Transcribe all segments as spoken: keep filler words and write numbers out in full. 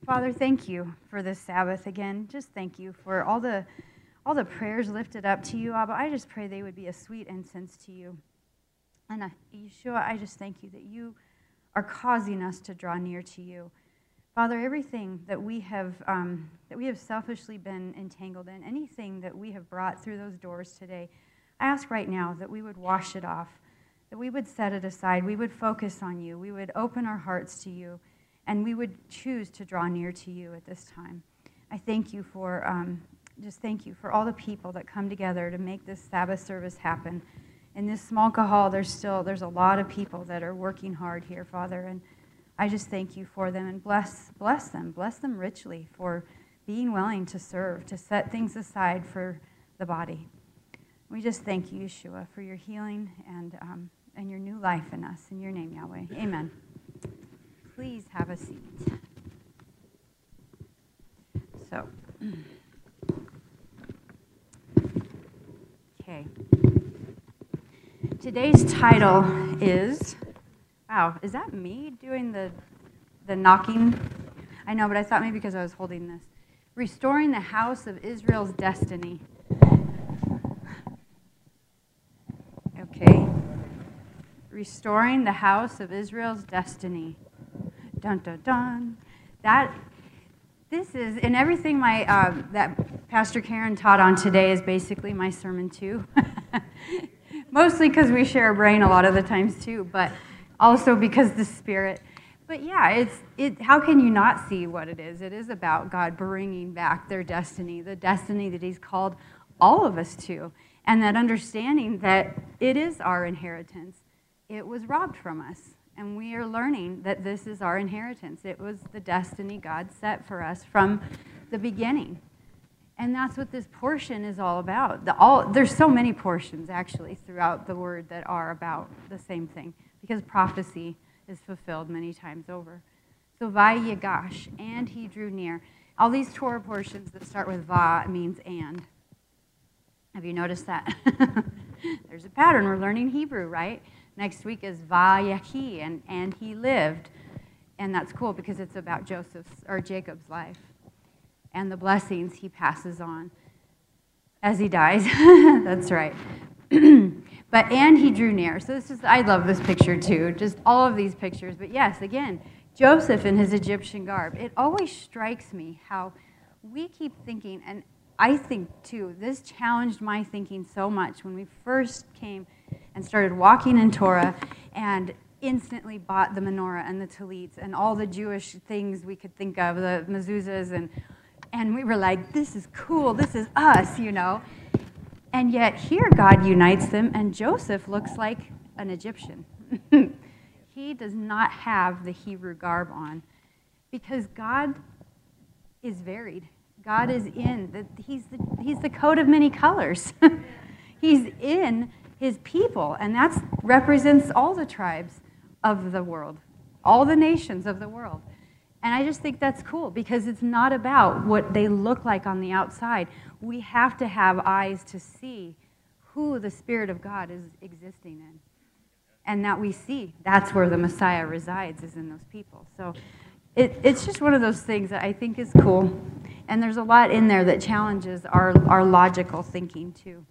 Father, thank you for this Sabbath again. Just thank you for all the all the prayers lifted up to you, Abba. I just pray they would be a sweet incense to you. And uh, Yeshua, I just thank you that you are causing us to draw near to you. Father, everything that we have um, that we have selfishly been entangled in, anything that we have brought through those doors today, I ask right now that we would wash it off, that we would set it aside, we would focus on you, we would open our hearts to you, and we would choose to draw near to you at this time. I thank you for, um, just thank you for all the people that come together to make this Sabbath service happen. In this small kahal, there's still, there's a lot of people that are working hard here, Father, and I just thank you for them and bless, bless them, bless them richly for being willing to serve, to set things aside for the body. We just thank you, Yeshua, for your healing and, um, and your new life in us. In your name, Yahweh. Amen. Please have a seat. So, okay. Today's title is, wow, is that me doing the the knocking? I know, but I thought maybe because I was holding this. Restoring the House of Israel's Destiny. Okay. Restoring the House of Israel's Destiny. Dun, dun, dun. That, this is, and everything my, uh, that Pastor Karen taught on today is basically my sermon too. Mostly because we share a brain a lot of the times too, but also because the Spirit. But yeah, it's, it, how can you not see what it is? It is about God bringing back their destiny, the destiny that He's called all of us to, and that understanding that it is our inheritance. It was robbed from us. And we are learning that this is our inheritance. It was the destiny God set for us from the beginning. And that's what this portion is all about. The, all, there's so many portions, actually, throughout the Word that are about the same thing, because prophecy is fulfilled many times over. So, Vayigash, and he drew near. All these Torah portions that start with Va means and. Have you noticed that? There's a pattern. We're learning Hebrew, right? Next week is Vayahi, and, and he lived. And that's cool because it's about Joseph's or Jacob's life and the blessings he passes on as he dies. That's right. But and he drew near. So this is, I love this picture too, just all of these pictures. But yes, again, Joseph in his Egyptian garb. It always strikes me how we keep thinking, and I think too, this challenged my thinking so much when we first came and started walking in Torah and instantly bought the menorah and the tallits and all the Jewish things we could think of, the mezuzahs, and and we were like, this is cool, this is us, you know. And yet here God unites them, and Joseph looks like an Egyptian. He does not have the Hebrew garb on because God is varied. God is in, the, he's, the, he's the coat of many colors. He's in his people, and that represents all the tribes of the world, all the nations of the world. And I just think that's cool because it's not about what they look like on the outside. We have to have eyes to see who the Spirit of God is existing in. And that we see, that's where the Messiah resides, is in those people. So it, it's just one of those things that I think is cool. And there's a lot in there that challenges our, our logical thinking too.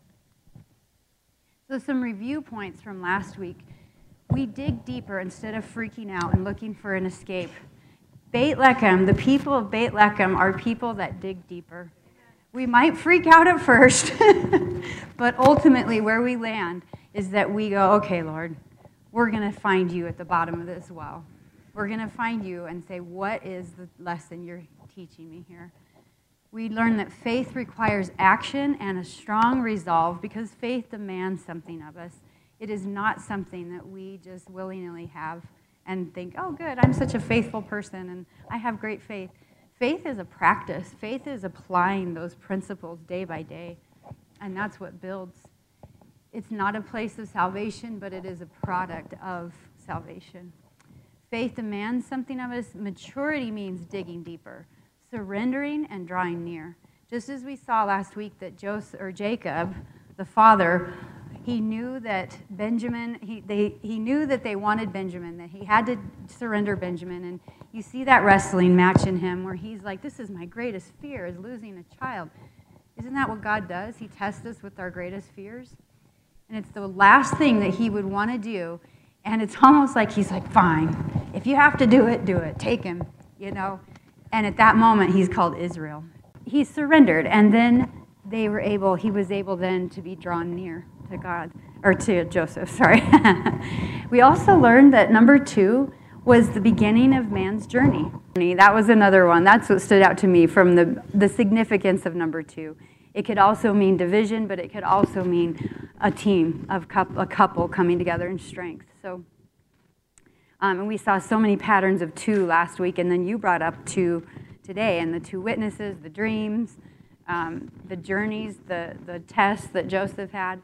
So some review points from last week. We dig deeper instead of freaking out and looking for an escape. Beit Lechem, the people of Beit Lechem are people that dig deeper. We might freak out at first, but ultimately where we land is that we go, okay, Lord, we're going to find you at the bottom of this well. We're going to find you and say, what is the lesson you're teaching me here? We learn that faith requires action and a strong resolve because faith demands something of us. It is not something that we just willy-nilly have and think, oh, good, I'm such a faithful person and I have great faith. Faith is a practice. Faith is applying those principles day by day, and that's what builds. It's not a place of salvation, but it is a product of salvation. Faith demands something of us. Maturity means digging deeper, surrendering and drawing near. Just as we saw last week that Joseph or Jacob, the father, He knew that Benjamin, he, they, he knew that they wanted Benjamin, that he had to surrender Benjamin. And you see that wrestling match in him where he's like, this is my greatest fear, is losing a child. Isn't that what God does? He tests us with our greatest fears. And it's the last thing that he would want to do. And it's almost like he's like, fine, if you have to do it, do it. Take him, you know. And at that moment, he's called Israel. He surrendered, and then they were able, he was able then to be drawn near to God, or to Joseph, sorry. We also learned that number two was the beginning of man's journey. That was another one. That's what stood out to me from the, the significance of number two. It could also mean division, but it could also mean a team, of a couple coming together in strength. So, um, and we saw so many patterns of two last week, and then you brought up two today, and the two witnesses, the dreams, um, the journeys, the, the tests that Joseph had.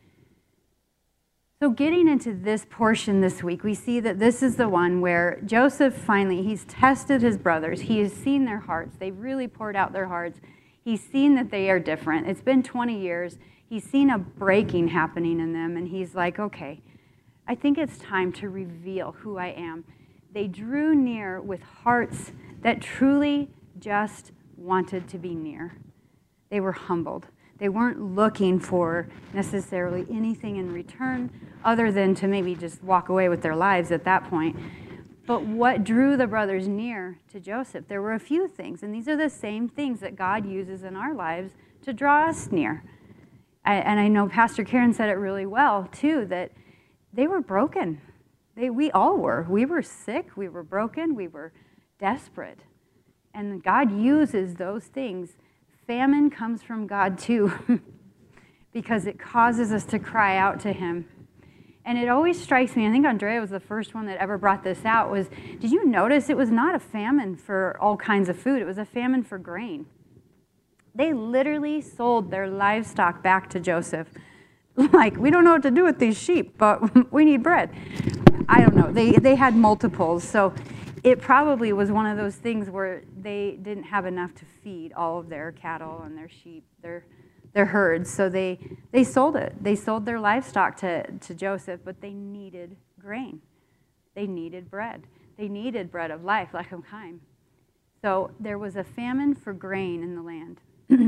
So getting into this portion this week, we see that this is the one where Joseph finally, he's tested his brothers. He has seen their hearts. They've really poured out their hearts. He's seen that they are different. It's been twenty years. He's seen a breaking happening in them, and he's like, okay, I think it's time to reveal who I am. They drew near with hearts that truly just wanted to be near. They were humbled. They weren't looking for necessarily anything in return other than to maybe just walk away with their lives at that point. But what drew the brothers near to Joseph? There were a few things, and these are the same things that God uses in our lives to draw us near. I, and I know Pastor Karen said it really well, too, that they were broken. They, we all were. We were sick. We were broken. We were desperate. And God uses those things. Famine comes from God, too, because it causes us to cry out to him. And it always strikes me, I think Andrea was the first one that ever brought this out, was, did you notice it was not a famine for all kinds of food, it was a famine for grain. They literally sold their livestock back to Joseph. Like, we don't know what to do with these sheep, but we need bread. I don't know, they, they had multiples, so it probably was one of those things where they didn't have enough to feed all of their cattle and their sheep, their their herds, so they, they sold it. They sold their livestock to, to Joseph, but they needed grain. They needed bread. They needed bread of life, lechem chaim. So there was a famine for grain in the land.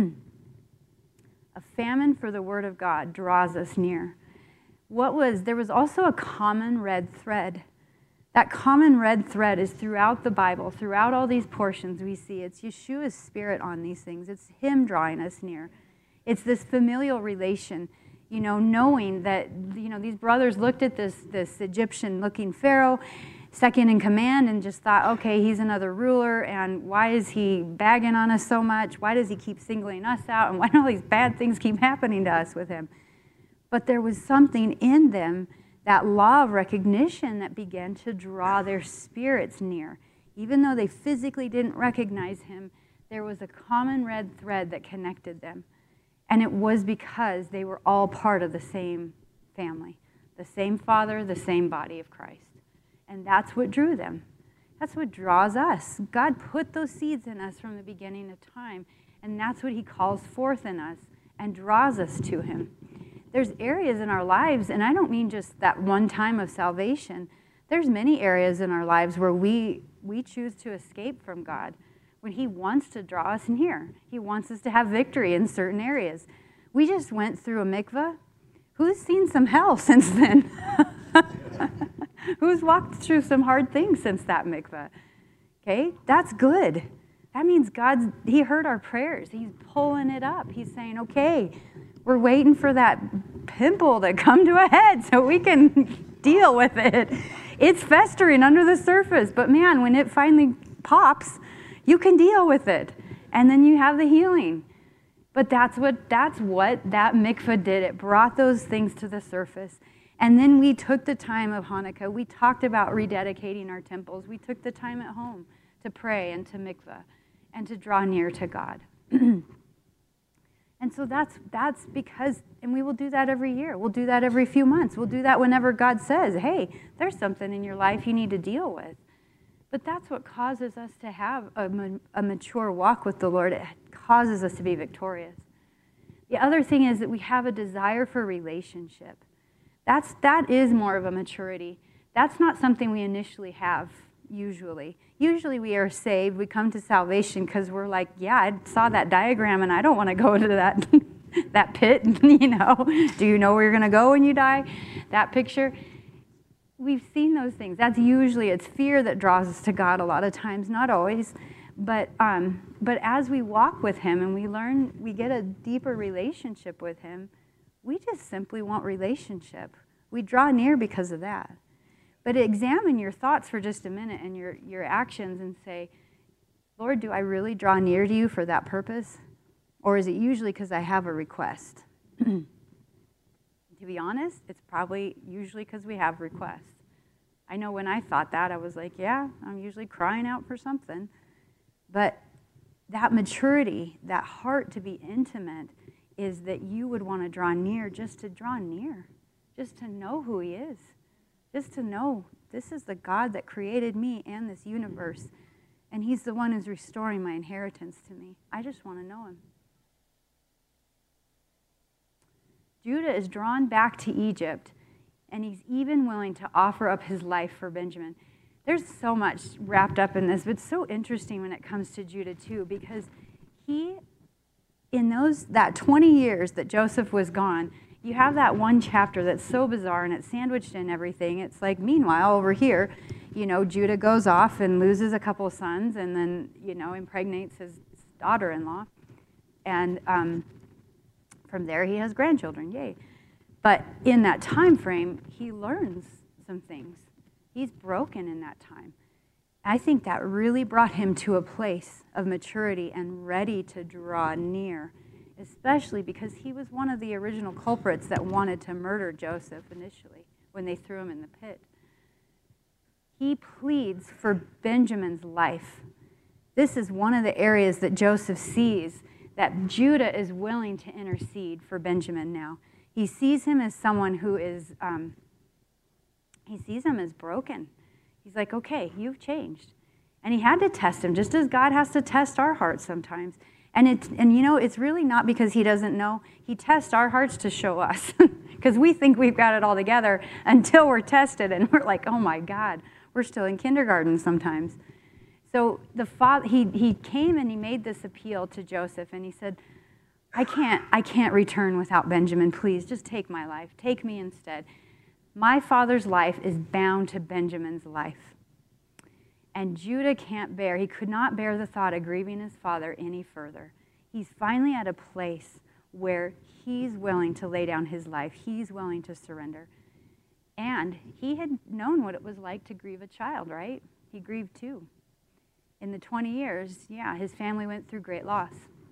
A famine for the word of God draws us near. What was, there was also a common red thread. That common red thread is throughout the Bible, throughout all these portions we see. It's Yeshua's spirit on these things. It's him drawing us near. It's this familial relation, you know, knowing that, you know, these brothers looked at this, this Egyptian-looking Pharaoh, second in command, and just thought, okay, he's another ruler, and why is he bagging on us so much? Why does he keep singling us out? And why do all these bad things keep happening to us with him? But there was something in them, that law of recognition, that began to draw their spirits near. Even though they physically didn't recognize him, there was a common red thread that connected them. And it was because they were all part of the same family, the same Father, the same body of Christ. And that's what drew them. That's what draws us. God put those seeds in us from the beginning of time, and that's what he calls forth in us and draws us to him. There's areas in our lives, and I don't mean just that one time of salvation. There's many areas in our lives where we, we choose to escape from God, when he wants to draw us near. He wants us to have victory in certain areas. We just went through a mikveh. Who's seen some hell since then? Who's walked through some hard things since that mikveh? Okay, that's good. That means God's, he heard our prayers. He's pulling it up. He's saying, okay, we're waiting for that pimple to come to a head so we can deal with it. It's festering under the surface, but man, when it finally pops, you can deal with it, and then you have the healing. But that's what that's what that mikveh did. It brought those things to the surface. And then we took the time of Hanukkah. We talked about rededicating our temples. We took the time at home to pray and to mikveh and to draw near to God. And so that's that's because, and we will do that every year. We'll do that every few months. We'll do that whenever God says, hey, there's something in your life you need to deal with. But that's what causes us to have a, a mature walk with the Lord. It causes us to be victorious. The other thing is that we have a desire for relationship. That's, that is more of a maturity. That's not something we initially have, usually. Usually we are saved, we come to salvation because we're like, yeah, I saw that diagram and I don't want to go to that, that pit, you know. Do you know where you're going to go when you die? That picture. We've seen those things. That's usually, it's fear that draws us to God a lot of times, not always. But, um, but as we walk with him and we learn, we get a deeper relationship with him, we just simply want relationship. We draw near because of that. But examine your thoughts for just a minute and your, your actions and say, Lord, do I really draw near to you for that purpose? Or is it usually because I have a request? To be honest, it's probably usually because we have requests. I know when I thought that, I was like, yeah, I'm usually crying out for something. But that maturity, that heart to be intimate, is that you would want to draw near just to draw near, just to know who he is, just to know this is the God that created me and this universe, and he's the one who's restoring my inheritance to me. I just want to know him. Judah is drawn back to Egypt, and he's even willing to offer up his life for Benjamin. There's so much wrapped up in this, but it's so interesting when it comes to Judah too, because he, in those that twenty years that Joseph was gone, you have that one chapter that's so bizarre and it's sandwiched in everything. It's like, meanwhile, over here, you know, Judah goes off and loses a couple of sons and then, you know, impregnates his daughter-in-law. And um, from there, he has grandchildren, yay. But in that time frame, he learns some things. He's broken in that time. I think that really brought him to a place of maturity and ready to draw near, especially because he was one of the original culprits that wanted to murder Joseph initially when they threw him in the pit. He pleads for Benjamin's life. This is one of the areas that Joseph sees that Judah is willing to intercede for Benjamin now. He sees him as someone who is, um, he sees him as broken. He's like, okay, you've changed. And he had to test him, just as God has to test our hearts sometimes. And, it, and you know, it's really not because he doesn't know. He tests our hearts to show us. Because we think we've got it all together until we're tested. And we're like, oh my God, we're still in kindergarten sometimes. So the father, he, he came and he made this appeal to Joseph. And he said, I can't, I can't return without Benjamin. Please, just take my life. Take me instead. My father's life is bound to Benjamin's life. And Judah can't bear, he could not bear the thought of grieving his father any further. He's finally at a place where he's willing to lay down his life. He's willing to surrender. And he had known what it was like to grieve a child, right? He grieved too. In the twenty years, yeah, his family went through great loss.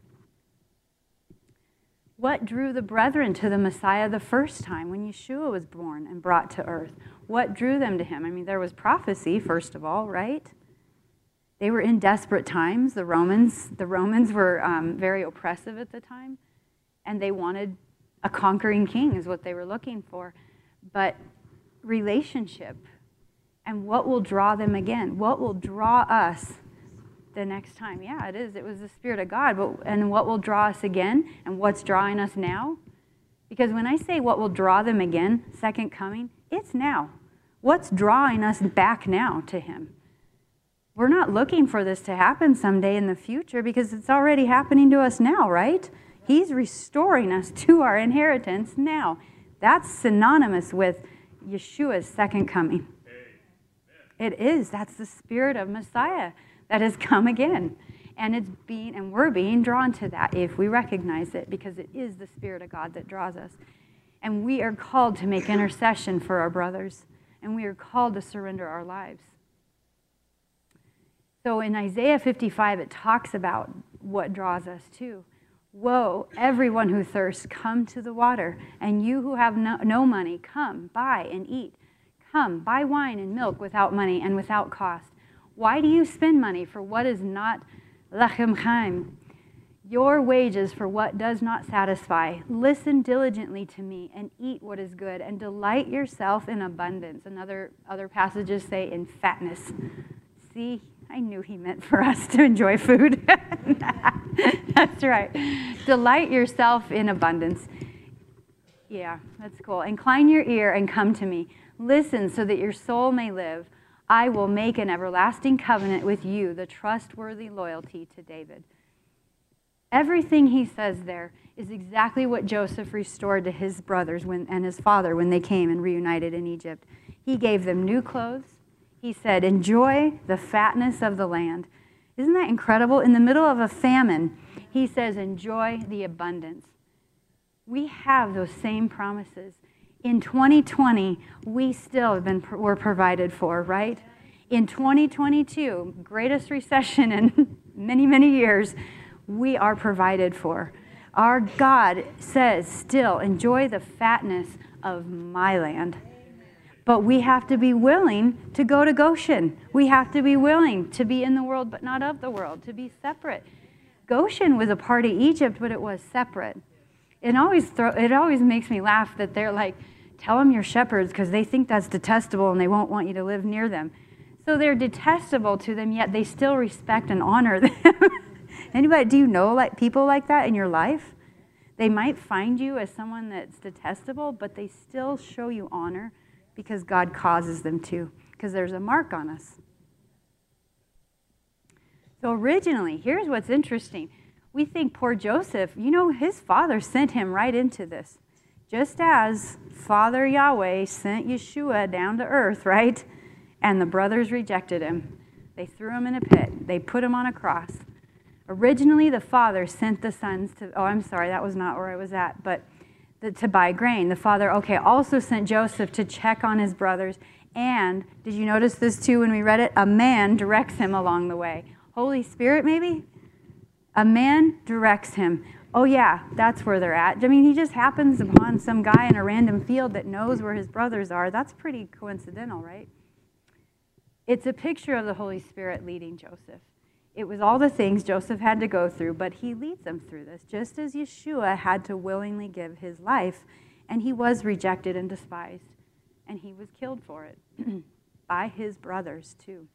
What drew the brethren to the Messiah the first time when Yeshua was born and brought to earth? What drew them to him? I mean, there was prophecy, first of all, right? They were in desperate times. The Romans, the Romans were um, very oppressive at the time, and they wanted a conquering king is what they were looking for. But relationship, and what will draw them again? What will draw us the next time? Yeah, it is. It was the Spirit of God. But, and what will draw us again? And what's drawing us now? Because when I say what will draw them again, second coming, it's now. What's drawing us back now to him? We're not looking for this to happen someday in the future because it's already happening to us now, right? He's restoring us to our inheritance now. That's synonymous with Yeshua's second coming. It is. That's the Spirit of Messiah that has come again. And it's being, and we're being drawn to that if we recognize it, because it is the Spirit of God that draws us. And we are called to make intercession for our brothers, and we are called to surrender our lives. So in Isaiah fifty-five, it talks about what draws us too. Woe, everyone who thirsts, come to the water, and you who have no, no money, come, buy and eat. Come, buy wine and milk without money and without cost. Why do you spend money for what is not lechem chaim? Your wages for what does not satisfy. Listen diligently to me and eat what is good, and delight yourself in abundance. Another other passages say in fatness. See, I knew he meant for us to enjoy food. That's right. Delight yourself in abundance. Yeah, that's cool. Incline your ear and come to me. Listen so that your soul may live. I will make an everlasting covenant with you, the trustworthy loyalty to David. Everything he says there is exactly what Joseph restored to his brothers when, and his father when they came and reunited in Egypt. He gave them new clothes. He said, enjoy the fatness of the land. Isn't that incredible? In the middle of a famine, he says, enjoy the abundance. We have those same promises. In twenty twenty, we still have been were provided for, right? In twenty twenty-two, greatest recession in many, many years, we are provided for. Our God says, still, enjoy the fatness of my land. But we have to be willing to go to Goshen. We have to be willing to be in the world, but not of the world, to be separate. Goshen was a part of Egypt, but it was separate. It always, throw, it always makes me laugh that they're like, tell them you're shepherds because they think that's detestable and they won't want you to live near them. So they're detestable to them, yet they still respect and honor them. Anybody, do you know like people like that in your life? They might find you as someone that's detestable, but they still show you honor because God causes them to, because there's a mark on us. So originally, here's what's interesting. We think poor Joseph, you know, his father sent him right into this. Just as Father Yahweh sent Yeshua down to earth, right? And the brothers rejected him. They threw him in a pit. They put him on a cross. Originally, the father sent the sons to, oh, I'm sorry, that was not where I was at, but the, to buy grain. The father, okay, also sent Joseph to check on his brothers. And did you notice this too when we read it? A man directs him along the way. Holy Spirit, maybe? A man directs him. Oh, yeah, that's where they're at. I mean, he just happens upon some guy in a random field that knows where his brothers are. That's pretty coincidental, right? It's a picture of the Holy Spirit leading Joseph. It was all the things Joseph had to go through, but he leads them through this, just as Yeshua had to willingly give his life, and he was rejected and despised, and he was killed for it by his brothers, too.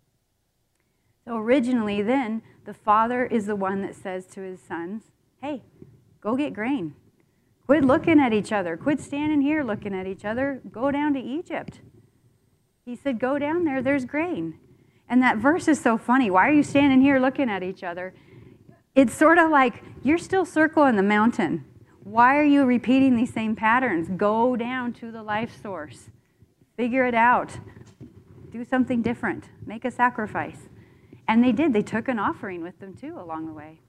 So originally then, the father is the one that says to his sons, hey, go get grain. Quit looking at each other. Quit standing here looking at each other. Go down to Egypt. He said, go down there. There's grain. And that verse is so funny. Why are you standing here looking at each other? It's sort of like you're still circling the mountain. Why are you repeating these same patterns? Go down to the life source. Figure it out. Do something different. Make a sacrifice. And they did. They took an offering with them, too, along the way.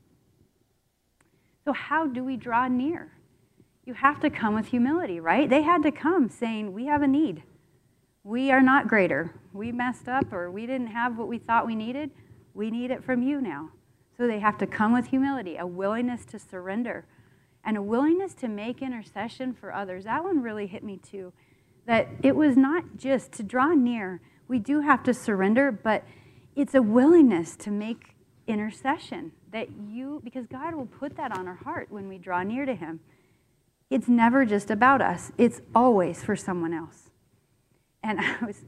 So how do we draw near? You have to come with humility, right? They had to come saying, we have a need. We are not greater. We messed up or we didn't have what we thought we needed. We need it from you now. So they have to come with humility, a willingness to surrender, and a willingness to make intercession for others. That one really hit me, too, that it was not just to draw near. We do have to surrender, but it's a willingness to make intercession that you, because God will put that on our heart when we draw near to him. It's never just about us. It's always for someone else. And I was,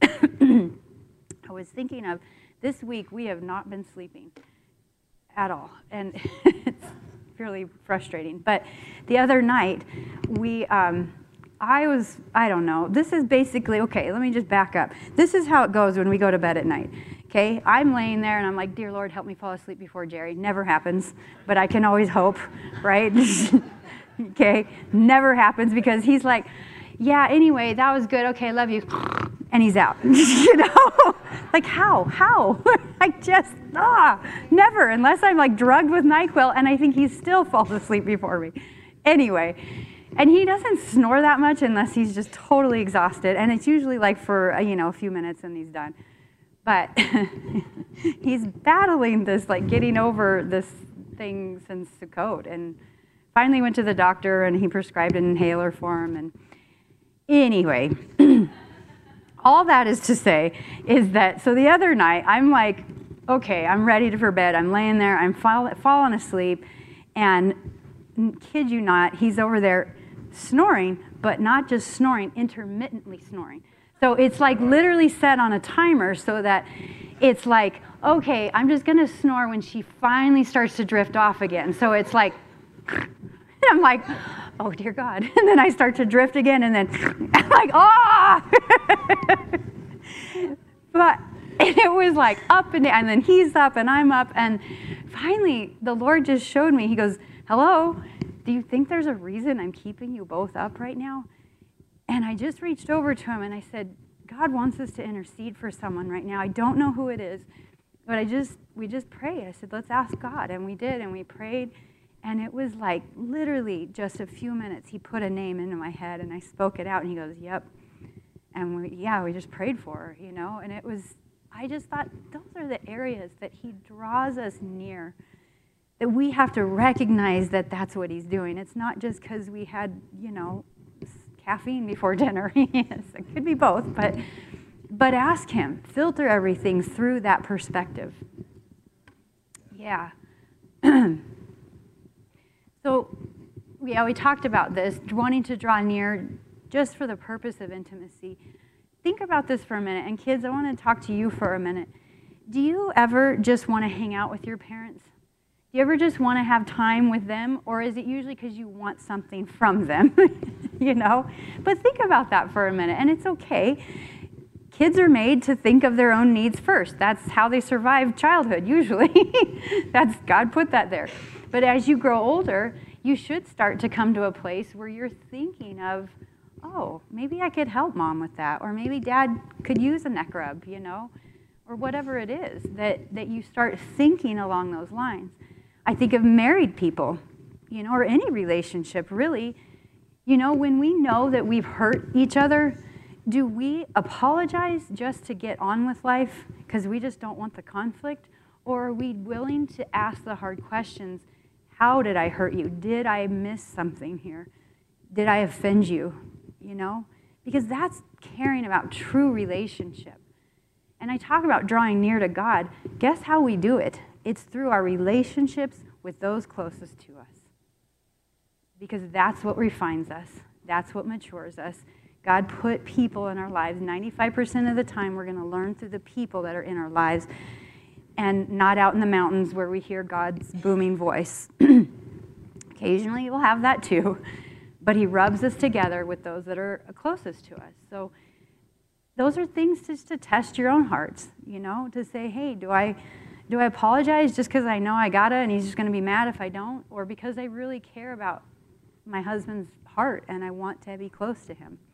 I was thinking of this week, we have not been sleeping at all. And it's really frustrating. But the other night, we, um, I was, I don't know, this is basically, okay, let me just back up. This is how it goes when we go to bed at night. Okay, I'm laying there and I'm like, dear Lord, help me fall asleep before Jerry. Never happens, but I can always hope, right? Okay, never happens because he's like, yeah, anyway, that was good. Okay, love you. And he's out. You know? Like, how? How? I just, ah, never, unless I'm like drugged with NyQuil, and I think he still falls asleep before me. Anyway, and he doesn't snore that much unless he's just totally exhausted, and it's usually like for, you know, a few minutes and he's done. But he's battling this, like getting over this thing since Sukkot, and finally went to the doctor, and he prescribed an inhaler for him. And anyway, all that is to say is that, so the other night, I'm like, okay, I'm ready for bed. I'm laying there. I'm fall, falling asleep. And kid you not, he's over there snoring, but not just snoring, intermittently snoring. So it's like literally set on a timer so that it's like, okay, I'm just going to snore when she finally starts to drift off again. So it's like, and I'm like, oh, dear God. And then I start to drift again, and then I'm like, ah! But it was like up and down, and then he's up, and I'm up, and finally, the Lord just showed me. He goes, hello, do you think there's a reason I'm keeping you both up right now? And I just reached over to him, and I said, God wants us to intercede for someone right now. I don't know who it is, but I just, we just pray. I said, let's ask God. And we did, and we prayed. And it was like literally just a few minutes, he put a name into my head, and I spoke it out, and he goes, yep. And we, yeah, we just prayed for her, you know. And it was, I just thought, those are the areas that he draws us near, that we have to recognize that that's what he's doing. It's not just because we had, you know, caffeine before dinner. Yes, it could be both, but but ask him. Filter everything through that perspective. Yeah. So, yeah, we talked about this, wanting to draw near just for the purpose of intimacy. Think about this for a minute. And kids, I want to talk to you for a minute. Do you ever just want to hang out with your parents? Do you ever just want to have time with them? Or is it usually because you want something from them? You know? But think about that for a minute. And it's okay. Kids are made to think of their own needs first. That's how they survive childhood, usually. That's God put that there. But as you grow older, you should start to come to a place where you're thinking of, oh, maybe I could help mom with that, or maybe dad could use a neck rub, you know, or whatever it is, that, that you start thinking along those lines. I think of married people, you know, or any relationship, really. You know, when we know that we've hurt each other, do we apologize just to get on with life because we just don't want the conflict? Or are we willing to ask the hard questions? How did I hurt you? Did I miss something here? Did I offend you? You know? Because that's caring about true relationship. And I talk about drawing near to God. Guess how we do it? It's through our relationships with those closest to us. Because that's what refines us. That's what matures us. God put people in our lives. ninety-five percent of the time, we're going to learn through the people that are in our lives, and not out in the mountains where we hear God's booming voice. Occasionally, we'll have that too. But he rubs us together with those that are closest to us. So those are things just to test your own hearts, you know, to say, hey, do I do I apologize just because I know I gotta and he's just going to be mad if I don't? Or because I really care about my husband's heart and I want to be close to him?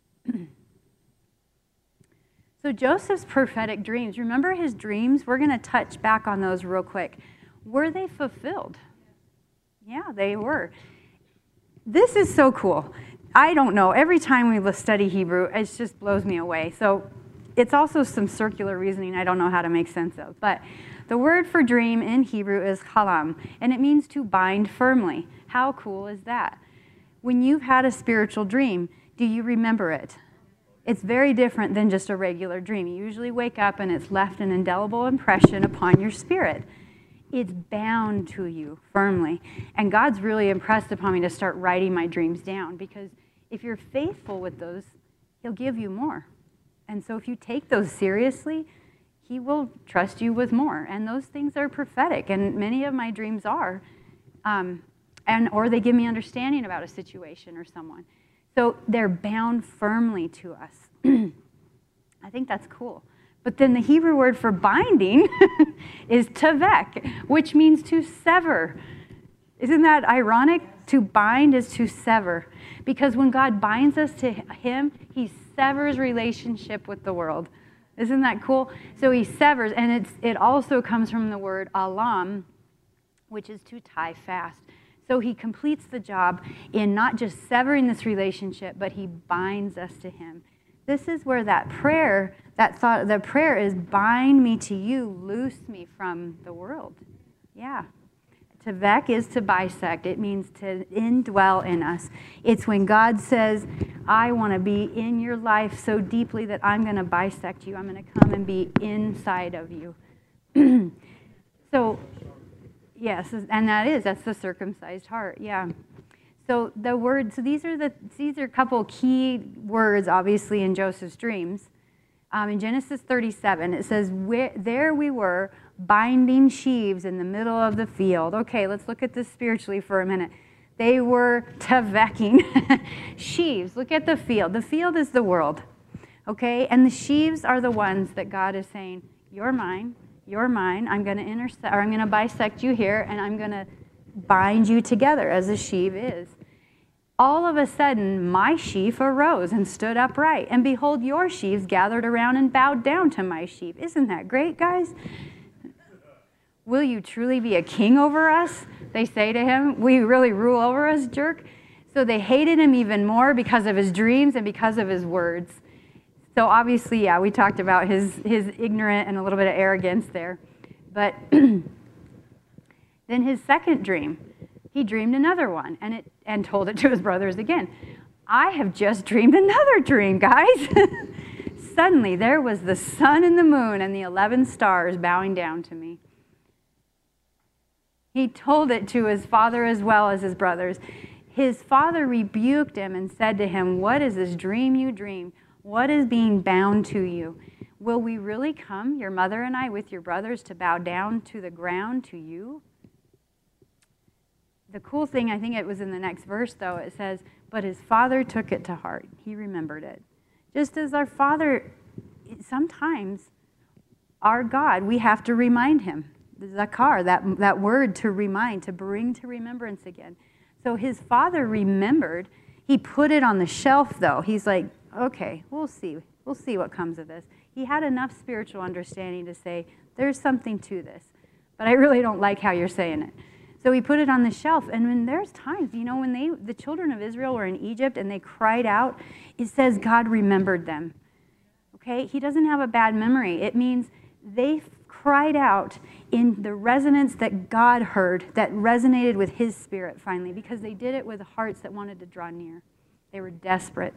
So Joseph's prophetic dreams, remember his dreams? We're going to touch back on those real quick. Were they fulfilled? Yeah, they were. This is so cool. I don't know. Every time we study Hebrew, it just blows me away. So it's also some circular reasoning I don't know how to make sense of. But the word for dream in Hebrew is halam, and it means to bind firmly. How cool is that? When you've had a spiritual dream, do you remember it? It's very different than just a regular dream. You usually wake up and it's left an indelible impression upon your spirit. It's bound to you firmly. And God's really impressed upon me to start writing my dreams down, because if you're faithful with those, he'll give you more. And so if you take those seriously, he will trust you with more. And those things are prophetic, and many of my dreams are. Um, and or they give me understanding about a situation or someone. So they're bound firmly to us. I think that's cool. But then the Hebrew word for binding is tavek, which means to sever. Isn't that ironic? To bind is to sever. Because when God binds us to him, he severs relationship with the world. Isn't that cool? So he severs, and it's it also comes from the word alam, which is to tie fast. So he completes the job in not just severing this relationship, but he binds us to him. This is where that prayer, that thought, the prayer is bind me to you, loose me from the world. Yeah. Tavek is to bisect. It means to indwell in us. It's when God says, I want to be in your life so deeply that I'm going to bisect you. I'm going to come and be inside of you. So, yes, and that is, that's the circumcised heart, yeah. So the word, so these are the these are a couple key words, obviously, in Joseph's dreams. Um, in Genesis thirty-seven, it says, Where, there we were, binding sheaves in the middle of the field. Okay, let's look at this spiritually for a minute. They were tevecking. Sheaves, look at the field. The field is the world, okay? And the sheaves are the ones that God is saying, you're mine, you're mine. I'm going to intersect, or I'm going to bisect you here, and I'm going to bind you together as a sheaf is. All of a sudden, my sheaf arose and stood upright, and behold, your sheaves gathered around and bowed down to my sheaf. Isn't that great, guys? Will you truly be a king over us? They say to him. Will you really rule over us, jerk? So they hated him even more because of his dreams and because of his words. So obviously, yeah, we talked about his, his ignorant and a little bit of arrogance there. But then his second dream, he dreamed another one and, it, and told it to his brothers again. I have just dreamed another dream, guys. Suddenly, there was the sun and the moon and the eleven stars bowing down to me. He told it to his father as well as his brothers. His father rebuked him and said to him, what is this dream you dreamed? What is being bound to you? Will we really come, your mother and I, with your brothers to bow down to the ground to you? The cool thing, I think it was in the next verse, though, it says, but his father took it to heart. He remembered it. Just as our Father, sometimes our God, we have to remind him. Zakar, that, that word to remind, to bring to remembrance again. So his father remembered. He put it on the shelf, though. He's like, okay, we'll see. We'll see what comes of this. He had enough spiritual understanding to say, there's something to this, but I really don't like how you're saying it. So he put it on the shelf, and when there's times, you know, when they, the children of Israel were in Egypt and they cried out, it says God remembered them. Okay? He doesn't have a bad memory. It means they cried out in the resonance that God heard, that resonated with his spirit finally, because they did it with hearts that wanted to draw near. They were desperate.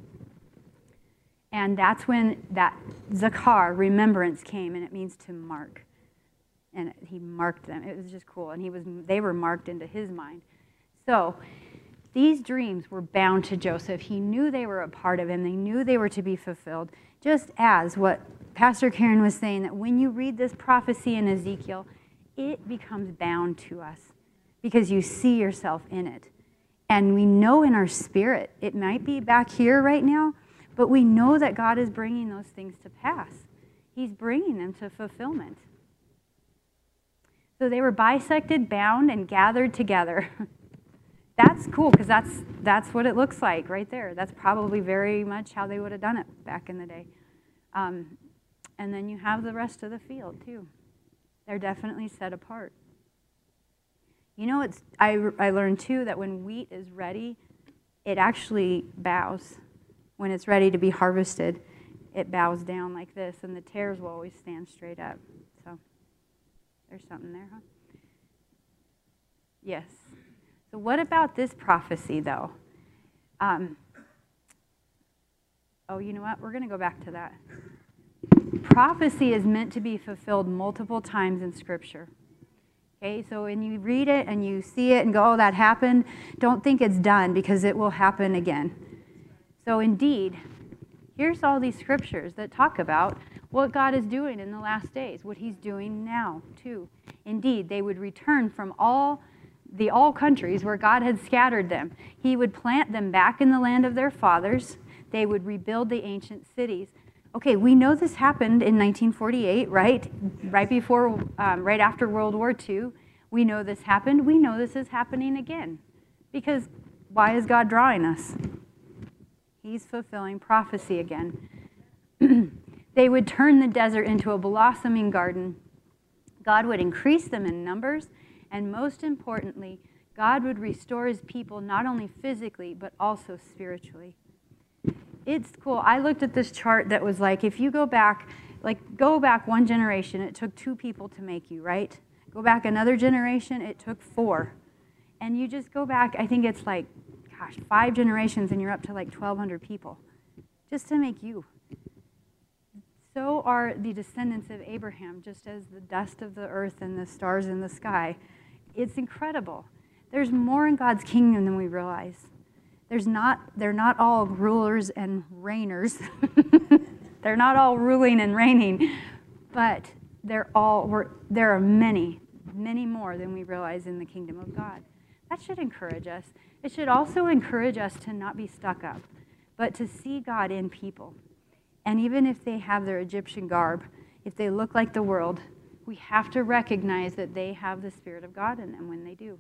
And that's when that zakar, remembrance, came, and it means to mark. And he marked them. It was just cool. And he was, they were marked into his mind. So these dreams were bound to Joseph. He knew they were a part of him. They knew they were to be fulfilled. Just as what Pastor Karen was saying, that when you read this prophecy in Ezekiel, it becomes bound to us because you see yourself in it. And we know in our spirit, it might be back here right now, but we know that God is bringing those things to pass. He's bringing them to fulfillment. So they were bisected, bound, and gathered together. That's cool, because that's, that's what it looks like right there. That's probably very much how they would have done it back in the day. Um, and then you have the rest of the field, too. They're definitely set apart. You know, it's I, I learned, too, that when wheat is ready, it actually bows. When it's ready to be harvested, it bows down like this, and the tares will always stand straight up. So there's something there, huh? Yes. So what about this prophecy, though? Um, oh, you know what? We're going to go back to that. Prophecy is meant to be fulfilled multiple times in Scripture. Okay, so when you read it and you see it and go, oh, that happened, don't think it's done, because it will happen again. So indeed, here's all these scriptures that talk about what God is doing in the last days, what he's doing now, too. Indeed, they would return from all the all countries where God had scattered them. He would plant them back in the land of their fathers. They would rebuild the ancient cities. Okay, we know this happened in nineteen forty-eight, right? Right before, um, right after World War Two. We know this happened. We know this is happening again. Because why is God drawing us? He's fulfilling prophecy again. They would turn the desert into a blossoming garden. God would increase them in numbers. And most importantly, God would restore his people not only physically, but also spiritually. It's cool. I looked at this chart that was like, if you go back, like go back one generation, it took two people to make you, right? Go back another generation, it took four. And you just go back, I think it's like, gosh, five generations and you're up to like twelve hundred people just to make you. So are the descendants of Abraham, just as the dust of the earth and the stars in the sky. It's incredible. There's more in God's kingdom than we realize. There's not, they're not all rulers and reigners. They're not all ruling and reigning, but they're all, we're, there are many, many more than we realize in the kingdom of God. That should encourage us. It should also encourage us to not be stuck up, but to see God in people. And even if they have their Egyptian garb, if they look like the world, we have to recognize that they have the Spirit of God in them when they do.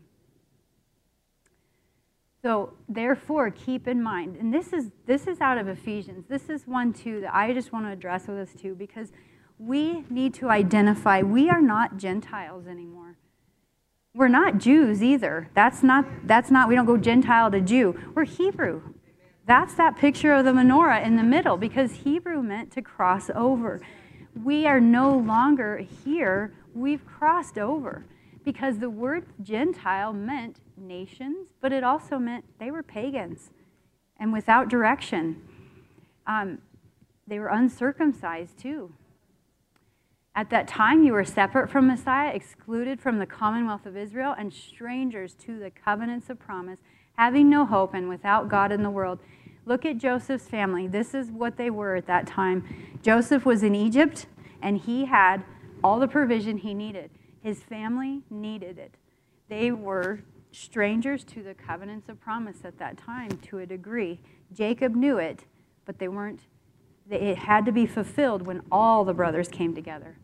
So therefore, keep in mind, and this is this is out of Ephesians. This is one, too, that I just want to address with us, too, because we need to identify we are not Gentiles anymore. We're not Jews either. That's not, that's not, we don't go Gentile to Jew. We're Hebrew. That's that picture of the menorah in the middle, because Hebrew meant to cross over. We are no longer here. We've crossed over. Because the word Gentile meant nations, but it also meant they were pagans and without direction. Um, they were uncircumcised too. At that time, you were separate from Messiah, excluded from the commonwealth of Israel, and strangers to the covenants of promise, having no hope and without God in the world. Look at Joseph's family. This is what they were at that time. Joseph was in Egypt, and he had all the provision he needed. His family needed it. They were strangers to the covenants of promise at that time to a degree. Jacob knew it, but they weren't. It had to be fulfilled when all the brothers came together.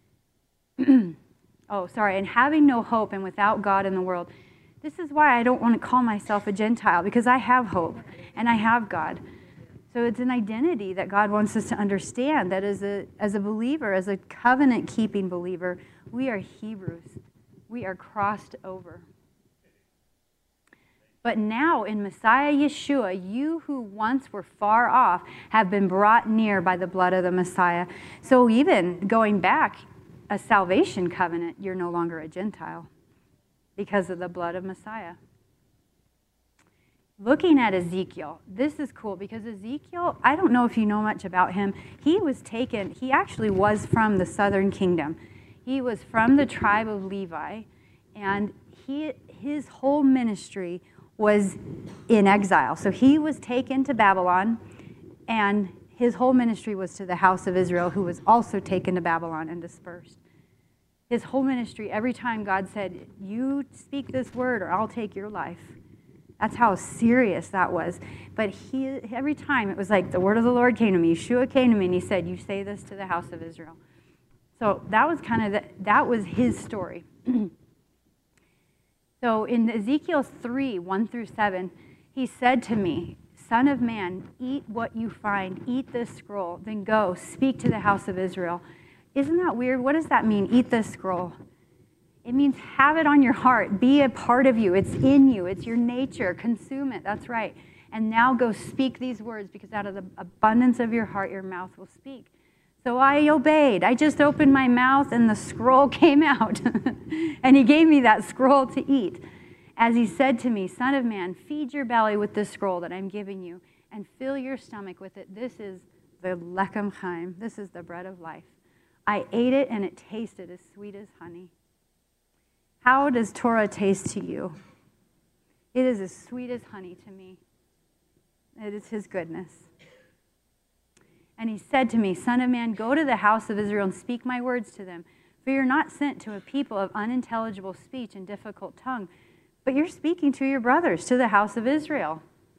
Oh, sorry. And having no hope and without God in the world. This is why I don't want to call myself a Gentile, because I have hope and I have God. So it's an identity that God wants us to understand, that as a, as a believer, as a covenant-keeping believer, we are Hebrews. We are crossed over. But now in Messiah Yeshua, you who once were far off have been brought near by the blood of the Messiah. So even going back, a salvation covenant, you're no longer a Gentile because of the blood of Messiah. Looking at Ezekiel, this is cool because Ezekiel, I don't know if you know much about him. He was taken, he actually was from the southern kingdom. He was from the tribe of Levi, and he his whole ministry was in exile. So he was taken to Babylon, and his whole ministry was to the house of Israel, who was also taken to Babylon and dispersed. His whole ministry, every time God said, you speak this word or I'll take your life. That's how serious that was. But he, every time it was like the word of the Lord came to me, Yeshua came to me, and he said, you say this to the house of Israel. So that was kind of, the, that was his story. So in Ezekiel three, one through seven, he said to me, Son of man, eat what you find, eat this scroll, then go, speak to the house of Israel. Isn't that weird? What does that mean, eat this scroll? It means have it on your heart, be a part of you, it's in you, it's your nature, consume it, that's right. And now go speak these words, because out of the abundance of your heart, your mouth will speak. So I obeyed. I just opened my mouth and the scroll came out. And he gave me that scroll to eat. As he said to me, Son of man, feed your belly with this scroll that I'm giving you and fill your stomach with it. This is the lechem chaim. This is the bread of life. I ate it and it tasted as sweet as honey. How does Torah taste to you? It is as sweet as honey to me. It is his goodness. And he said to me, Son of man, go to the house of Israel and speak my words to them. For you're not sent to a people of unintelligible speech and difficult tongue, but you're speaking to your brothers, to the house of Israel.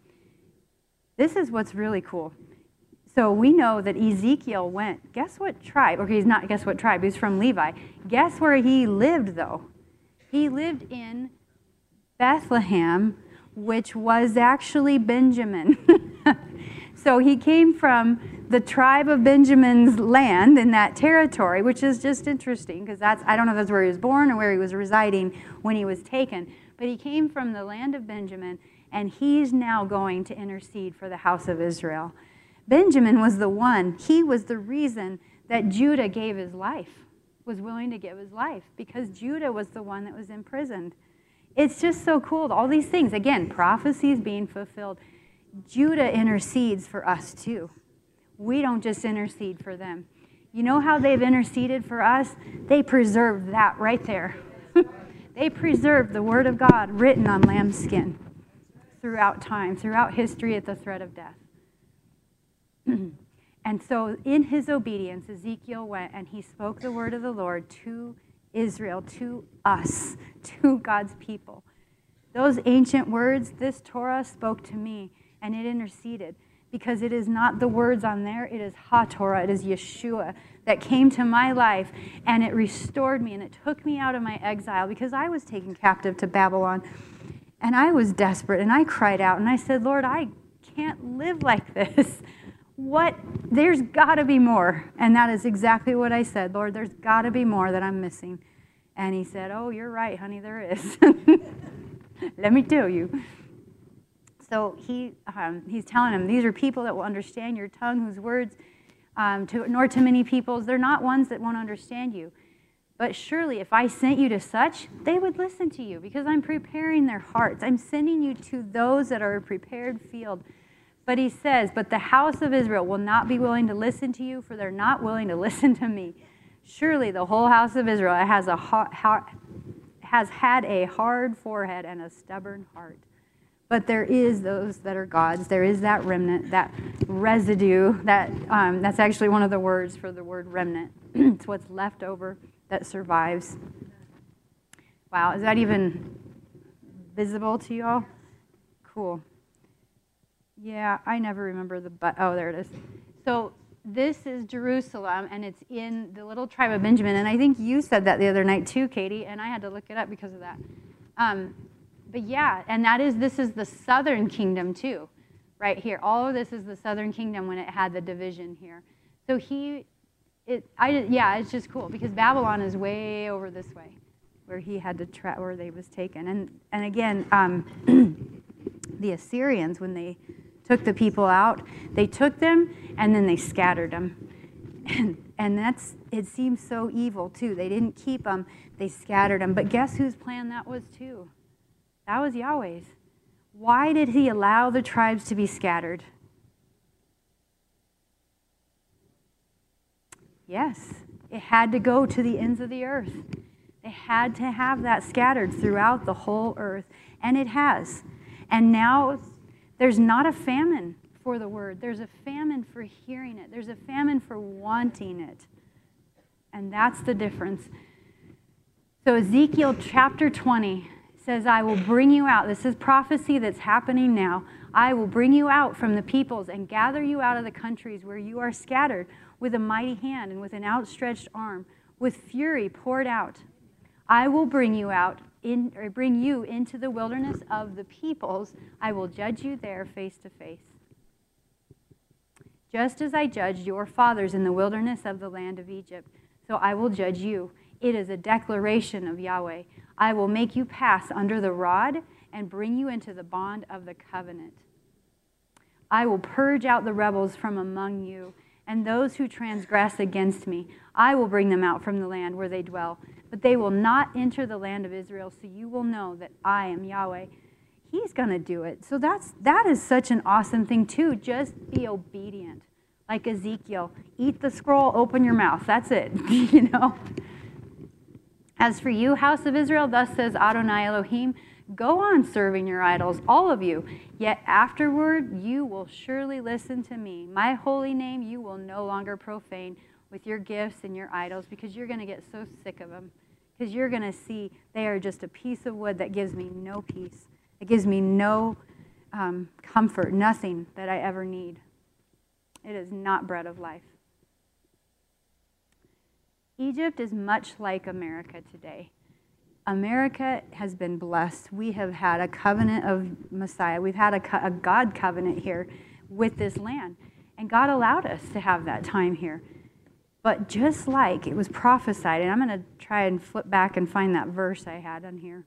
This is what's really cool. So we know that Ezekiel went, guess what tribe? Okay, he's not guess what tribe, he's from Levi. Guess where he lived, though? He lived in Bethlehem, which was actually Benjamin. So he came from the tribe of Benjamin's land in that territory, which is just interesting because that's, I don't know if that's where he was born or where he was residing when he was taken, but he came from the land of Benjamin, and he's now going to intercede for the house of Israel. Benjamin was the one, he was the reason that Judah gave his life, was willing to give his life, because Judah was the one that was imprisoned. It's just so cool. All these things, again, prophecies being fulfilled. Judah intercedes for us too. We don't just intercede for them. You know how they've interceded for us? They preserved that right there. They preserved the word of God written on lambskin throughout time, throughout history at the threat of death. And so in his obedience, Ezekiel went and he spoke the word of the Lord to Israel, to us, to God's people. Those ancient words, this Torah spoke to me, and it interceded, because it is not the words on there, it is HaTorah, it is Yeshua that came to my life, and it restored me, and it took me out of my exile, because I was taken captive to Babylon, and I was desperate, and I cried out, and I said, Lord, I can't live like this. What? There's got to be more. And that is exactly what I said. Lord, there's got to be more that I'm missing. And he said, oh, you're right, honey, there is. Let me tell you. So he um, he's telling him, these are people that will understand your tongue, whose words, um, to, nor to many peoples, they're not ones that won't understand you. But surely if I sent you to such, they would listen to you, because I'm preparing their hearts. I'm sending you to those that are a prepared field. But he says, but the house of Israel will not be willing to listen to you, for they're not willing to listen to me. Surely the whole house of Israel has a ha- has had a hard forehead and a stubborn heart. But there is those that are God's. There is that remnant, that residue. That um, that's actually one of the words for the word remnant. It's what's left over that survives. Wow, is that even visible to you all? Cool. Yeah, I never remember the but. Oh, there it is. So this is Jerusalem, and it's in the little tribe of Benjamin. And I think you said that the other night too, Katie, and I had to look it up because of that. Um, but yeah, and that is, this is the southern kingdom too, right here. All of this is the southern kingdom when it had the division here. So he, it, I, yeah, it's just cool because Babylon is way over this way, where he had to tra- where they was taken. And and again, um, the Assyrians, when they took the people out, they took them and then they scattered them. And, and that's, it seems so evil too. They didn't keep them, they scattered them. But guess whose plan that was too? That was Yahweh's. Why did he allow the tribes to be scattered? Yes, it had to go to the ends of the earth. They had to have that scattered throughout the whole earth. And it has. And now there's not a famine for the word. There's a famine for hearing it. There's a famine for wanting it. And that's the difference. So Ezekiel chapter twenty says, I will bring you out. This is prophecy that's happening now. I will bring you out from the peoples and gather you out of the countries where you are scattered with a mighty hand and with an outstretched arm, with fury poured out. I will bring you out, in, or bring you into the wilderness of the peoples. I will judge you there face to face. Just as I judged your fathers in the wilderness of the land of Egypt, so I will judge you. It is a declaration of Yahweh. I will make you pass under the rod and bring you into the bond of the covenant. I will purge out the rebels from among you, and those who transgress against me. I will bring them out from the land where they dwell. But they will not enter the land of Israel, so you will know that I am Yahweh. He's going to do it. So that's that is such an awesome thing too. Just be obedient. Like Ezekiel, eat the scroll, open your mouth. That's it, you know. As for you, house of Israel, thus says Adonai Elohim, go on serving your idols, all of you. Yet afterward you will surely listen to me. My holy name you will no longer profane with your gifts and your idols, because you're going to get so sick of them. Because you're going to see they are just a piece of wood that gives me no peace. It gives me no um, comfort, nothing that I ever need. It is not bread of life. Egypt is much like America today. America has been blessed. We have had a covenant of Messiah. We've had a, co- a God covenant here with this land. And God allowed us to have that time here. But just like it was prophesied, and I'm going to try and flip back and find that verse I had on here.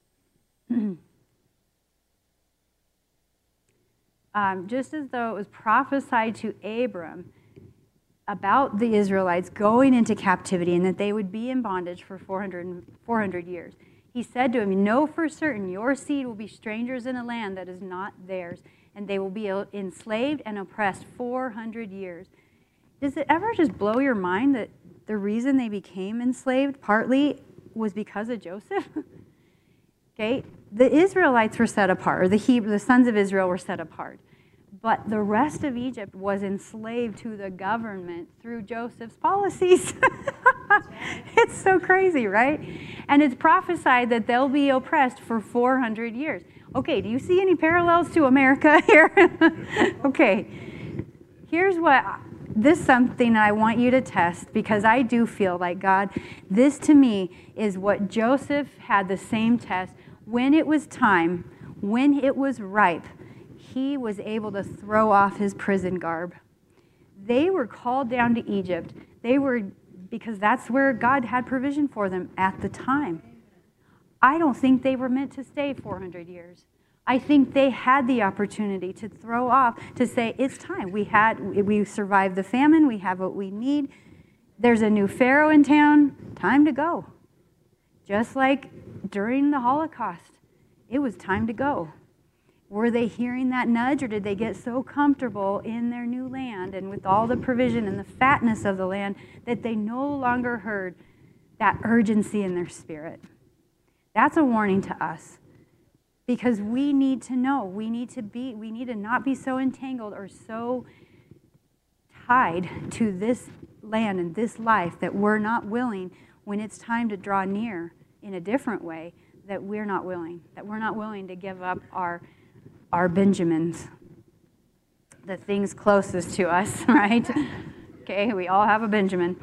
um, just as though it was prophesied to Abram about the Israelites going into captivity and that they would be in bondage for four hundred, four hundred years. He said to him, know for certain your seed will be strangers in a land that is not theirs, and they will be enslaved and oppressed four hundred years. Does it ever just blow your mind that the reason they became enslaved partly was because of Joseph? Okay, the Israelites were set apart, or the Hebrew, the sons of Israel were set apart. But the rest of Egypt was enslaved to the government through Joseph's policies. It's so crazy, right? And it's prophesied that they'll be oppressed for four hundred years. Okay, do you see any parallels to America here? Okay, here's what, this is something that I want you to test, because I do feel like, God, this to me is what Joseph had the same test. When it was time, when it was ripe, he was able to throw off his prison garb. They were called down to Egypt. They were, because that's where God had provision for them at the time. I don't think they were meant to stay four hundred years. I think they had the opportunity to throw off, to say, it's time. We had, we survived the famine. We have what we need. There's a new Pharaoh in town. Time to go. Just like during the Holocaust, it was time to go. Were they hearing that nudge, or did they get so comfortable in their new land and with all the provision and the fatness of the land that they no longer heard that urgency in their spirit? That's a warning to us, because we need to know. We need to be, we need to not be so entangled or so tied to this land and this life that we're not willing, when it's time to draw near in a different way, that we're not willing, that we're not willing to give up our our Benjamins, the things closest to us, right? Okay, we all have a Benjamin.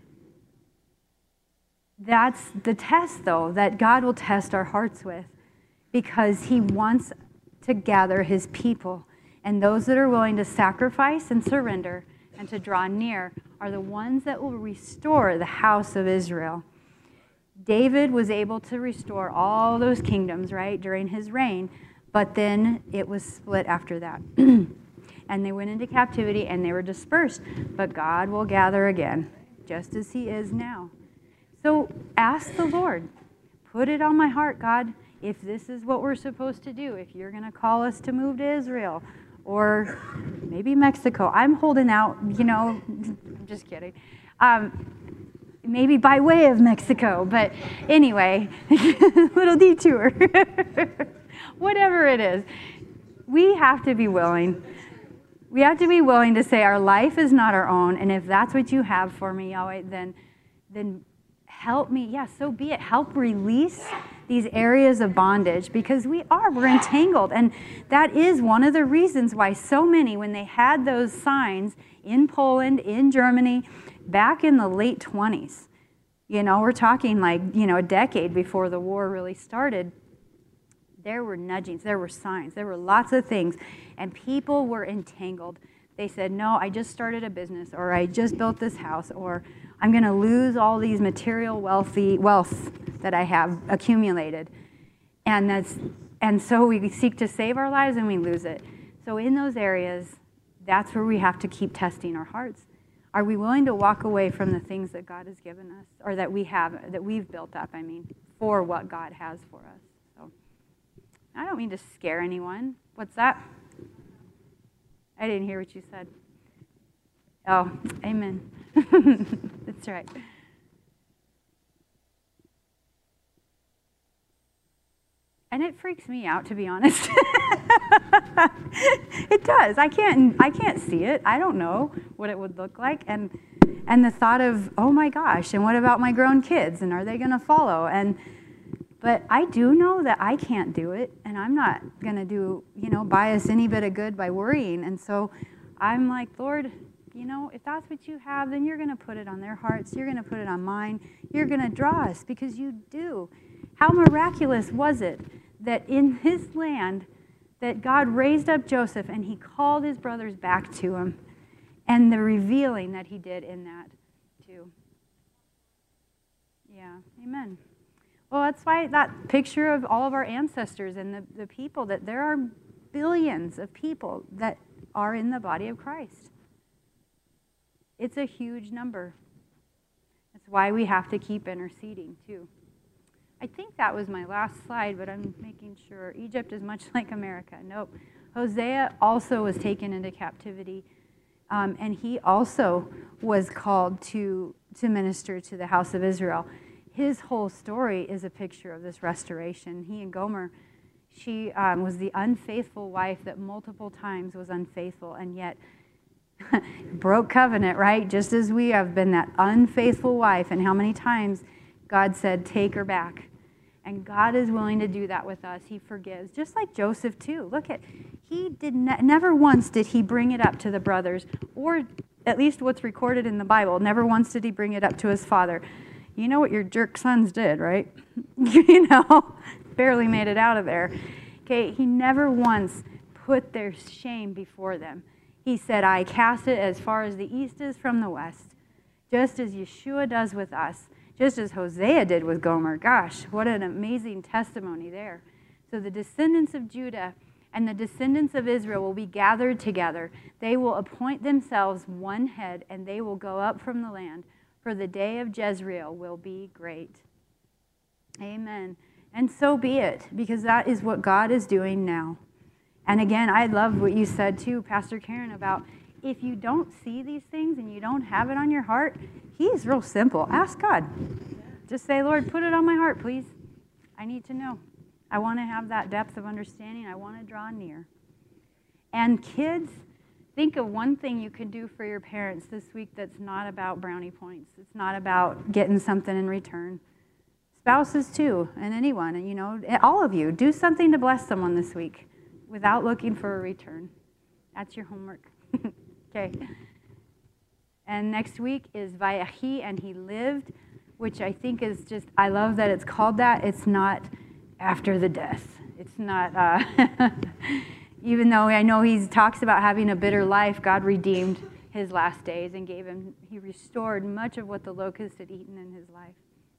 That's the test, though, that God will test our hearts with, because he wants to gather his people. And those that are willing to sacrifice and surrender and to draw near are the ones that will restore the house of Israel. David was able to restore all those kingdoms, right, during his reign, but then it was split after that. And they went into captivity and they were dispersed. But God will gather again, just as he is now. So ask the Lord, put it on my heart, God, if this is what we're supposed to do, if you're going to call us to move to Israel or maybe Mexico. I'm holding out, you know, I'm just kidding. Um, maybe by way of Mexico, but anyway, little detour. Whatever it is, we have to be willing. We have to be willing to say our life is not our own, and if that's what you have for me, Yahweh, then, then help me. Yeah, so be it. Help release these areas of bondage, because we are, we're entangled. And that is one of the reasons why so many, when they had those signs in Poland, in Germany, back in the late twenties, you know, we're talking like, you know, a decade before the war really started, there were nudgings, there were signs, there were lots of things, and people were entangled. They said, no, I just started a business, or I just built this house, or I'm going to lose all these material wealthy wealth that I have accumulated. And that's and so we seek to save our lives and we lose it. So in those areas, that's where we have to keep testing our hearts. Are we willing to walk away from the things that God has given us, or that we have, that we've built up, I mean, for what God has for us? So I don't mean to scare anyone. What's that? I didn't hear what you said. Oh, amen. That's right. And it freaks me out, to be honest. It does. I can't I can't see it. I don't know what it would look like. And and the thought of, oh my gosh, and what about my grown kids? And are they going to follow? And but I do know that I can't do it, and I'm not going to do, you know, buy us any bit of good by worrying. And so I'm like, Lord, you know, if that's what you have, then you're going to put it on their hearts. You're going to put it on mine. You're going to draw us, because you do. How miraculous was it that in his land that God raised up Joseph and he called his brothers back to him, and the revealing that he did in that too. Yeah, amen. Well, that's why that picture of all of our ancestors and the, the people, that there are billions of people that are in the body of Christ. It's a huge number. That's why we have to keep interceding too. I think that was my last slide, but I'm making sure. Egypt is much like America. Nope. Hosea also was taken into captivity, um, and he also was called to, to minister to the house of Israel. His whole story is a picture of this restoration. He and Gomer, she um, was the unfaithful wife that multiple times was unfaithful, and yet Broke covenant, right? Just as we have been that unfaithful wife, and how many times God said, take her back. And God is willing to do that with us. He forgives. Just like Joseph, too. Look at, he did ne- never once did he bring it up to the brothers, or at least what's recorded in the Bible. Never once did he bring it up to his father. You know what your jerk sons did, right? You know, barely made it out of there. Okay, he never once put their shame before them. He said, I cast it as far as the east is from the west, just as Yeshua does with us. Just as Hosea did with Gomer. Gosh, what an amazing testimony there. So the descendants of Judah and the descendants of Israel will be gathered together. They will appoint themselves one head, and they will go up from the land, for the day of Jezreel will be great. Amen. And so be it, because that is what God is doing now. And again, I love what you said too, Pastor Karen, about if you don't see these things and you don't have it on your heart, He's real simple. Ask God. Just say, Lord, put it on my heart, please. I need to know. I want to have that depth of understanding. I want to draw near. And kids, think of one thing you could do for your parents this week that's not about brownie points. It's not about getting something in return. Spouses too, and anyone, and you know, all of you, do something to bless someone this week without looking for a return. That's your homework. Okay. And next week is Vayahi, and he lived, which I think is just, I love that it's called that. It's not after the death. It's not, uh, even though I know he talks about having a bitter life, God redeemed his last days and gave him, he restored much of what the locust had eaten in his life.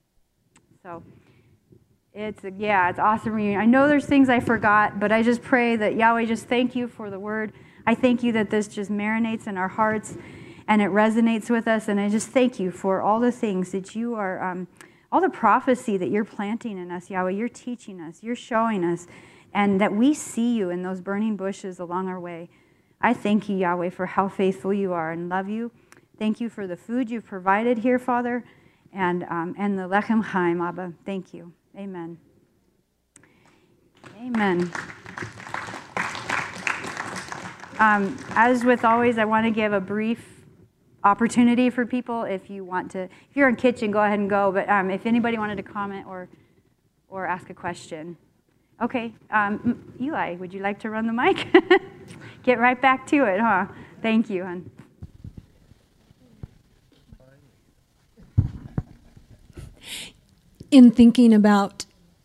So it's, a, yeah, it's awesome reunion. I know there's things I forgot, but I just pray that Yahweh, just thank you for the word. I thank you that this just marinates in our hearts and it resonates with us. And I just thank you for all the things that you are, um, all the prophecy that you're planting in us, Yahweh. You're teaching us, you're showing us, and that we see you in those burning bushes along our way. I thank you, Yahweh, for how faithful you are and love you. Thank you for the food you've provided here, Father, and um, and the Lechem Chaim, Abba. Thank you. Amen. Amen. Um, as with always, I want to give a brief opportunity for people. If you want to, if you're in kitchen, go ahead and go. But um, if anybody wanted to comment or or ask a question, okay. Um, Eli, would you like to run the mic? Get right back to it, huh? Thank you, hon. In thinking about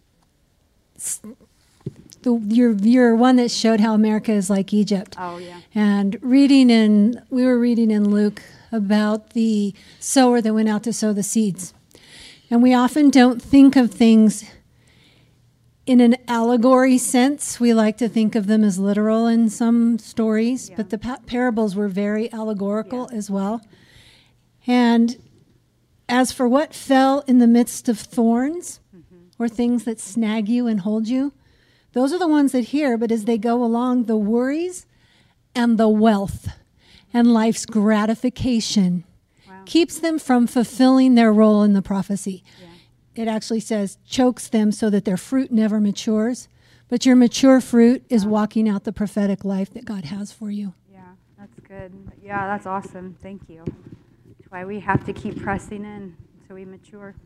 the, you're, you're one that showed how America is like Egypt. Oh, yeah. And reading in, we were reading in Luke about the sower that went out to sow the seeds. And we often don't think of things in an allegory sense. We like to think of them as literal in some stories, yeah. But the pa- parables were very allegorical yeah. as well. And as for what fell in the midst of thorns, mm-hmm. or things that snag you and hold you, those are the ones that hear, but as they go along, the worries and the wealth and life's gratification wow. keeps them from fulfilling their role in the prophecy. Yeah. It actually says, chokes them so that their fruit never matures, but your mature fruit is wow. walking out the prophetic life that God has for you. Yeah, that's good. Yeah, that's awesome. Thank you. That's why we have to keep pressing in so we mature.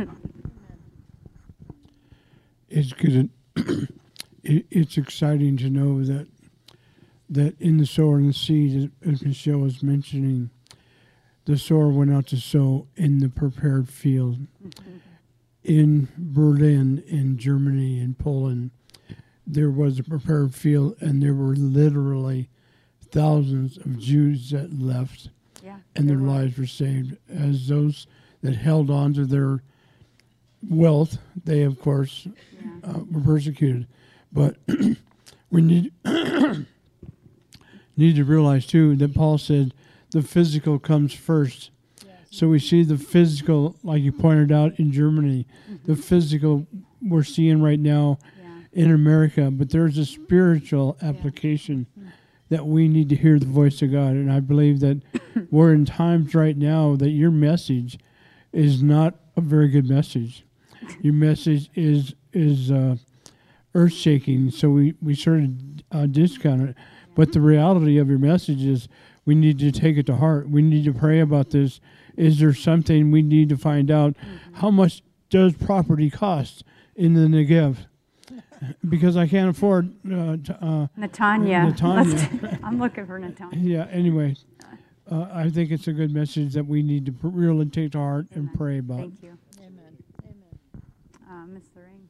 It's good. It, it's exciting to know that that in the sower and the seed, as Michelle was mentioning, the sower went out to sow in the prepared field. Mm-hmm. In Berlin, in Germany, in Poland, there was a prepared field, and there were literally thousands of Jews that left, yeah, and their lives were saved. As those that held on to their wealth, they, of course, yeah. uh, were persecuted. But we need need to realize, too, that Paul said the physical comes first. Yes. So we see the physical, like you pointed out, in Germany, mm-hmm. the physical we're seeing right now yeah. in America. But there's a spiritual application yeah. that we need to hear the voice of God. And I believe that we're in times right now that your message is not a very good message. Your message is is uh, earth-shaking, so we, we sort of uh, discount it. But the reality of your message is we need to take it to heart. We need to pray about this. Is there something we need to find out? Mm-hmm. How much does property cost in the Negev? Because I can't afford uh, t- uh, Netanya. Netanya. I'm looking for Netanya. Yeah, anyway, uh, I think it's a good message that we need to pr- really take to heart Amen. and pray about. Thank you. Amen. Amen. Uh, Miss Lorraine.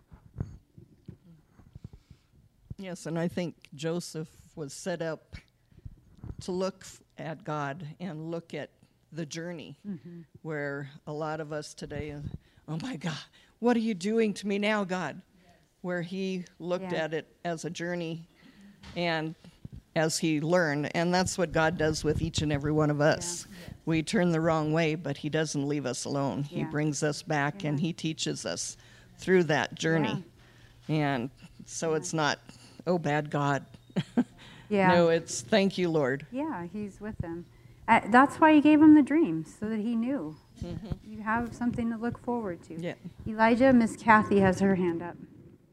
Yes, and I think Joseph was set up to look f- at God and look at the journey, mm-hmm. where a lot of us today, uh, oh my God, what are you doing to me now, God? Yes. Where he looked yeah. at it as a journey and as he learned, and that's what God does with each and every one of us. Yeah. Yes. We turn the wrong way, but he doesn't leave us alone. Yeah. He brings us back, yeah. and he teaches us through that journey. Yeah. And so yeah. it's not, oh, bad God. Yeah. No, it's thank you, Lord. Yeah, he's with them. Uh, that's why he gave him the dream, so that he knew. Mm-hmm. You have something to look forward to. Yeah. Elijah, Miss Kathy has her hand up.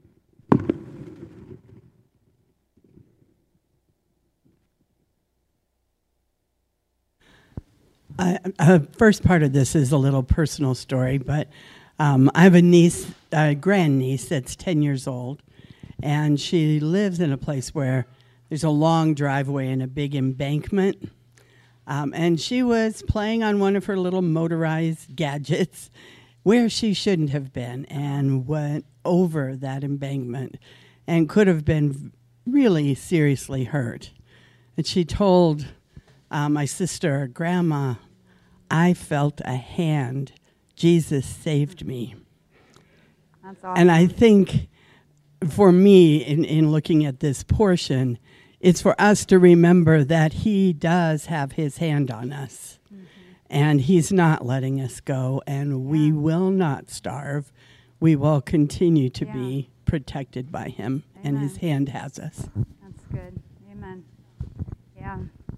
Uh, uh, first part of this is a little personal story, but um, I have a niece, a grandniece that's ten years old, and she lives in a place where there's a long driveway and a big embankment. Um, and she was playing on one of her little motorized gadgets where she shouldn't have been and went over that embankment and could have been really seriously hurt. And she told uh, my sister, Grandma, I felt a hand. Jesus saved me. That's awesome. And I think for me, in, in looking at this portion, it's for us to remember that he does have his hand on us. Mm-hmm. And he's not letting us go, and yeah. we will not starve. We will continue to yeah. be protected by him, Amen. And his hand has us. That's good. Amen. Yeah.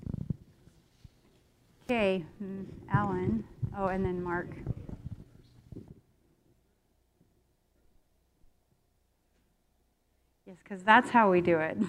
Okay, mm, Alan. Oh, and then Mark. Yes, because that's how we do it.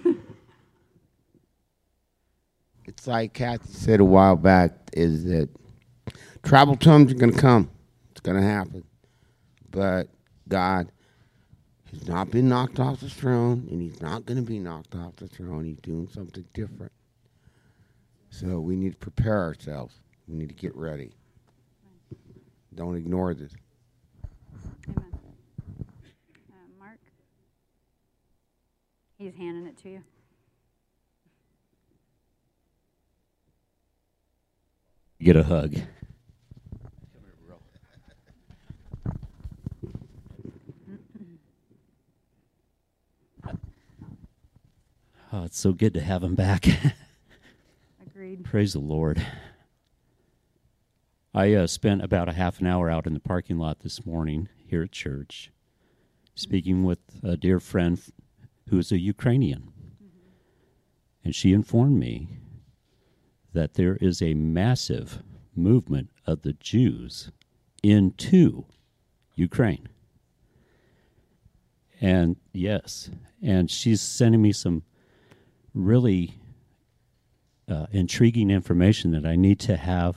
It's like Kathy said a while back, is that travel times are going to come. It's going to happen. But God has not been knocked off the throne, and he's not going to be knocked off the throne. He's doing something different. So we need to prepare ourselves. We need to get ready. Don't ignore this. Amen. Uh, Mark? He's handing it to you. Get a hug. Oh, it's so good to have him back. Agreed. Praise the Lord. I uh, spent about a half an hour out in the parking lot this morning here at church, speaking with a dear friend who is a Ukrainian. Mm-hmm. And she informed me that there is a massive movement of the Jews into Ukraine. And yes, and she's sending me some really uh, intriguing information that I need to have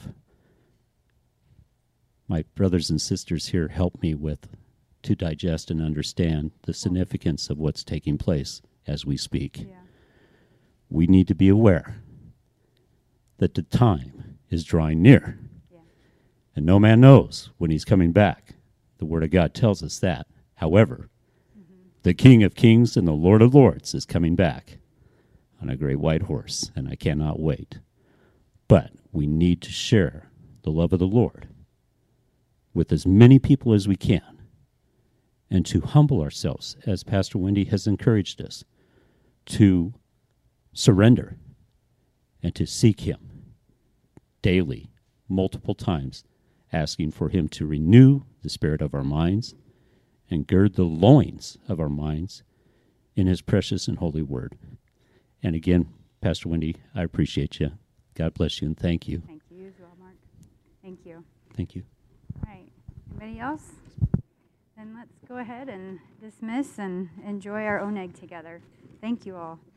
my brothers and sisters here help me with to digest and understand the significance of what's taking place as we speak. Yeah. We need to be aware that the time is drawing near. Yeah. And no man knows when he's coming back. The Word of God tells us that. However, mm-hmm. the King of Kings and the Lord of Lords is coming back on a great white horse, and I cannot wait. But we need to share the love of the Lord with as many people as we can, and to humble ourselves, as Pastor Wendy has encouraged us, to surrender and to seek him daily, multiple times, asking for him to renew the spirit of our minds and gird the loins of our minds in his precious and holy word. And again, Pastor Wendy, I appreciate you. God bless you and thank you. Thank you as well, Mark. Thank you. Thank you. All right. Anybody else? Then let's go ahead and dismiss and enjoy our own egg together. Thank you all.